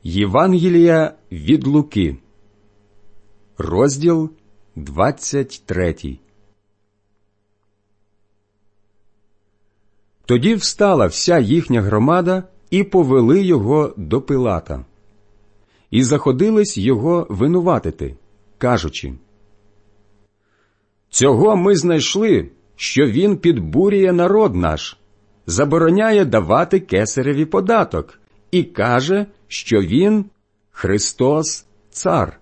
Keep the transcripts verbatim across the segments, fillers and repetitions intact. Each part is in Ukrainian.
Євангелія від Луки, розділ двадцять третій. Тоді встала вся їхня громада і повели його до Пилата. І заходились його винуватити, кажучи: «Цього ми знайшли, що він підбурює народ наш, забороняє давати кесареві податок і каже, що він – Христос цар».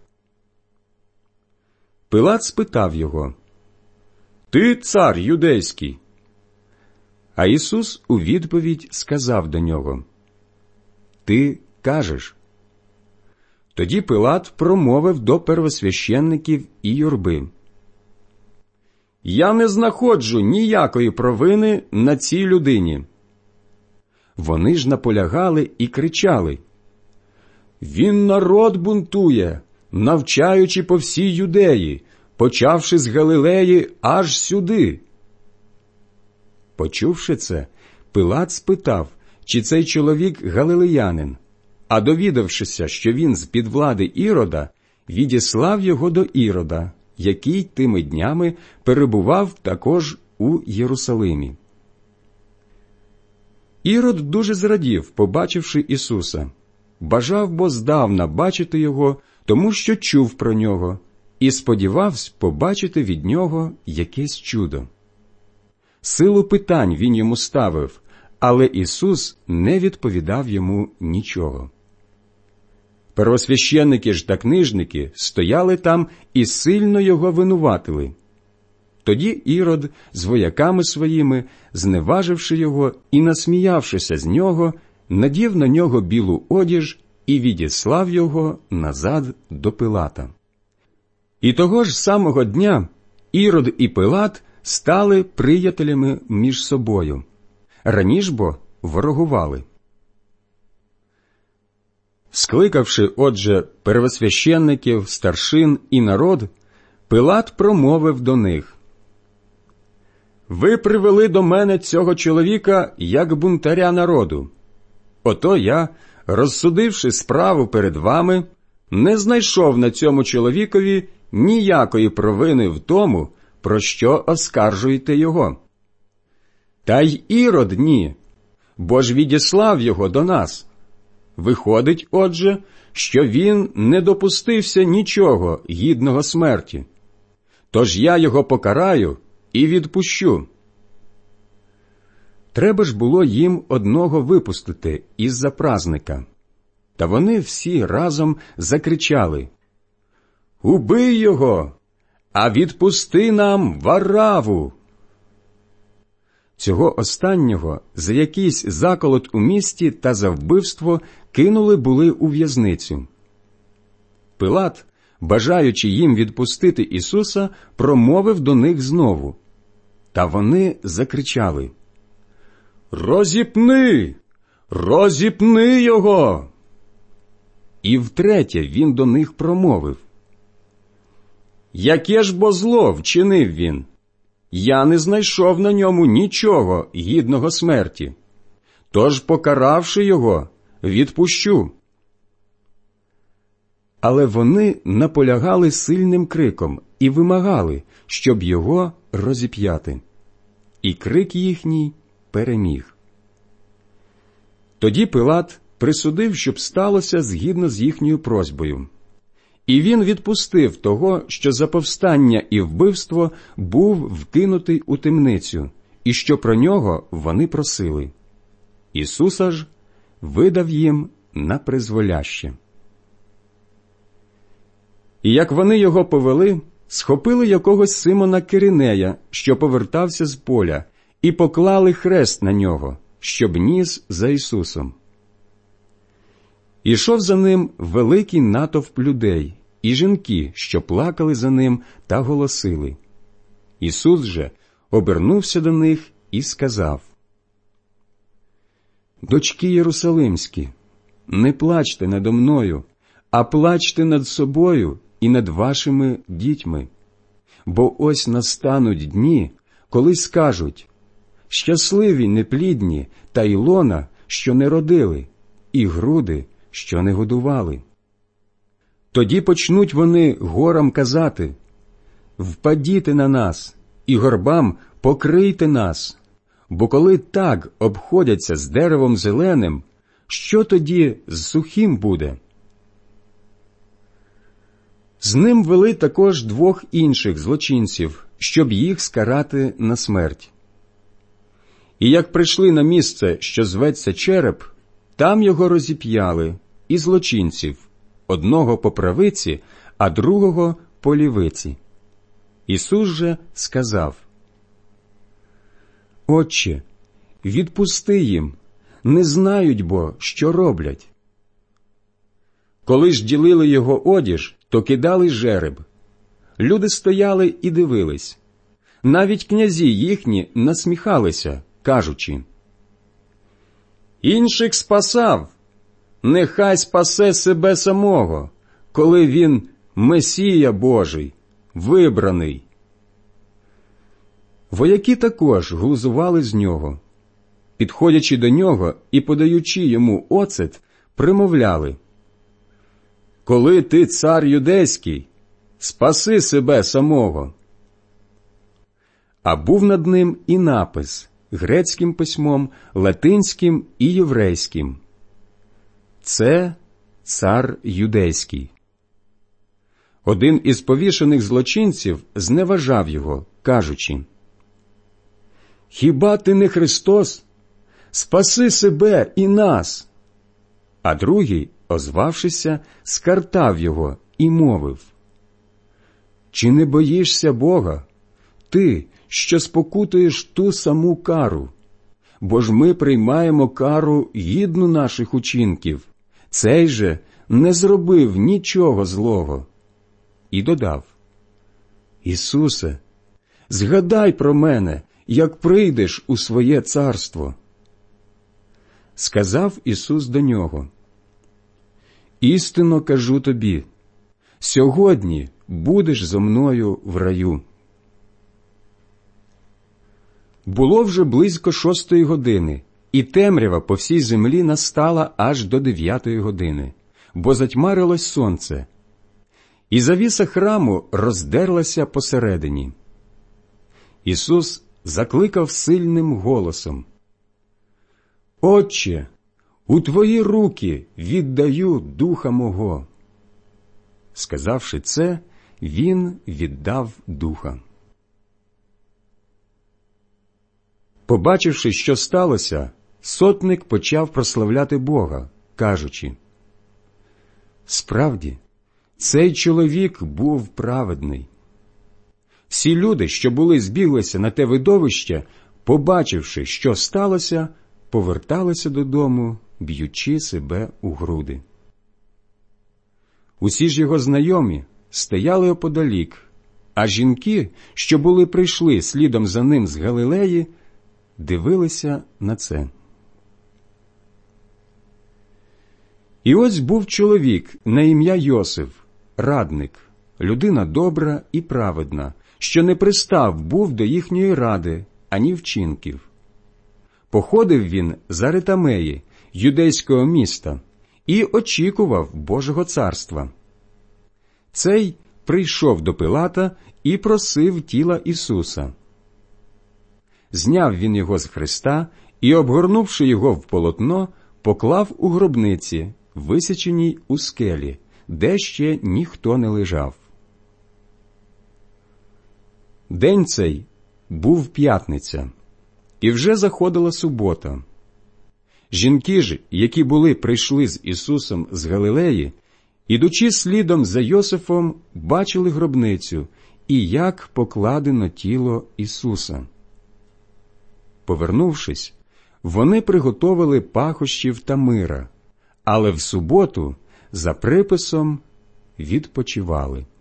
Пилат спитав його: «Ти цар юдейський?» А Ісус у відповідь сказав до нього: «Ти кажеш». Тоді Пилат промовив до первосвященників і юрби: «Я не знаходжу ніякої провини на цій людині». Вони ж наполягали і кричали: «Він народ бунтує, навчаючи по всій Юдеї, почавши з Галилеї аж сюди». Почувши це, Пилат спитав, чи цей чоловік галилеянин, а довідавшися, що він з-під влади Ірода, відіслав його до Ірода, який тими днями перебував також у Єрусалимі. Ірод дуже зрадів, побачивши Ісуса, бажав бо здавна бачити його, тому що чув про нього, і сподівався побачити від нього якесь чудо. Силу питань він йому ставив, але Ісус не відповідав йому нічого. Первосвященники ж та книжники стояли там і сильно його винуватили. Тоді Ірод з вояками своїми, зневаживши його і насміявшися з нього, надів на нього білу одіж і відіслав його назад до Пилата. І того ж самого дня Ірод і Пилат стали приятелями між собою. Раніше бо ворогували. Скликавши, отже, первосвященників, старшин і народ, Пилат промовив до них: «Ви привели до мене цього чоловіка як бунтаря народу. Ото я, розсудивши справу перед вами, не знайшов на цьому чоловікові ніякої провини в тому, про що оскаржуєте його. Та й Ірод ні, бо ж відіслав його до нас. Виходить, отже, що він не допустився нічого гідного смерті. Тож я його покараю і відпущу». Треба ж було їм одного випустити із-за празника. Та вони всі разом закричали: «Убий його, а відпусти нам Вараву!» Цього останнього за якийсь заколот у місті та за вбивство кинули були у в'язницю. Пилат, бажаючи їм відпустити Ісуса, промовив до них знову. Та вони закричали: «Розіпни! Розіпни його!» І втретє він до них промовив: «Яке ж бо зло вчинив він? Я не знайшов на ньому нічого гідного смерті. Тож, покаравши його, відпущу». Але вони наполягали сильним криком і вимагали, щоб його розіп'яти. І крик їхній переміг. Тоді Пилат присудив, щоб сталося згідно з їхньою просьбою. І він відпустив того, що за повстання і вбивство був вкинутий у темницю, і що про нього вони просили. Ісуса ж видав їм на призволяще. І як вони його повели, схопили якогось Симона Киринея, що повертався з поля, і поклали хрест на нього, щоб ніс за Ісусом. Ішов за ним великий натовп людей і жінки, що плакали за ним та голосили. Ісус же обернувся до них і сказав: «Дочки Єрусалимські, не плачте надо мною, а плачте над собою і над вашими дітьми. Бо ось настануть дні, коли скажуть: щасливі неплідні та й лона, що не родили, і груди, що не годували. Тоді почнуть вони горам казати: «Впадіте на нас, і горбам покрийте нас, бо коли так обходяться з деревом зеленим, що тоді з сухим буде?» З ним вели також двох інших злочинців, щоб їх скарати на смерть. І як прийшли на місце, що зветься Череп, там його розіп'яли, і злочинців, одного по правиці, а другого по лівиці. Ісус же сказав: «Отче, відпусти їм, не знають бо, що роблять». Коли ж ділили його одіж, то кидали жереб. Люди стояли і дивились. Навіть князі їхні насміхалися, кажучи: «Інших спасав, нехай спасе себе самого, коли він Месія Божий, вибраний». Вояки також глузували з нього. Підходячи до нього і подаючи йому оцет, примовляли: «Коли ти цар юдейський, спаси себе самого». А був над ним і напис грецьким письмом, латинським і єврейським: «Це цар юдейський». Один із повішених злочинців зневажав його, кажучи: «Хіба ти не Христос? Спаси себе і нас». А другий, озвавшися, скартав його і мовив: «Чи не боїшся Бога, ти, що спокутуєш ту саму кару? Бо ж ми приймаємо кару гідну наших учинків, цей же не зробив нічого злого». І додав: «Ісусе, згадай про мене, як прийдеш у своє царство». Сказав Ісус до нього: «Істинно кажу тобі, сьогодні будеш зо мною в раю». Було вже близько шостої години, і темрява по всій землі настала аж до дев'ятої години, бо затьмарилось сонце. І завіса храму роздерлася посередині. Ісус закликав сильним голосом: «Отче, у Твої руки віддаю духа мого». Сказавши це, Він віддав духа. Побачивши, що сталося, сотник почав прославляти Бога, кажучи: «Справді, цей чоловік був праведний». Всі люди, що були збіглися на те видовище, побачивши, що сталося, поверталися додому, б'ючи себе у груди. Усі ж його знайомі стояли оподалік, а жінки, що були прийшли слідом за ним з Галилеї, дивилися на це. І ось був чоловік на ім'я Йосиф, радник, людина добра і праведна, що не пристав був до їхньої ради, ані вчинків. Походив він з Аритамеї, юдейського міста, і очікував Божого царства. Цей прийшов до Пилата і просив тіла Ісуса. Зняв він його з хреста і, обгорнувши його в полотно, поклав у гробниці, висіченій у скелі, де ще ніхто не лежав. День цей був п'ятниця, і вже заходила субота. Жінки ж, які були прийшли з Ісусом з Галилеї, ідучи слідом за Йосифом, бачили гробницю і як покладено тіло Ісуса. Повернувшись, вони приготовили пахощів та мира, але в суботу за приписом відпочивали.